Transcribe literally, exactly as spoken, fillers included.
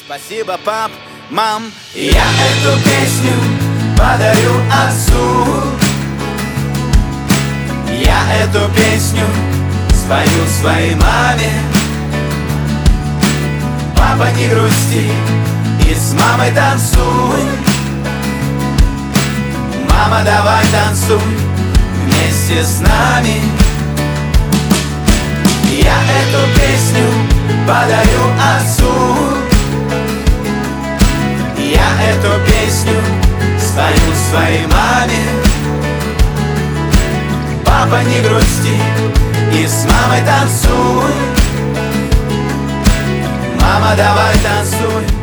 Спасибо, пап, мам. Я эту песню подарю отцу. Я эту песню спою своей маме. Папа, не грусти и с мамой танцуй. Мама, давай танцуй вместе с нами. Я эту песню подарю отцу. Я эту песню спою своей маме. Папа, не грусти и с мамой танцуй. Мама, давай танцуй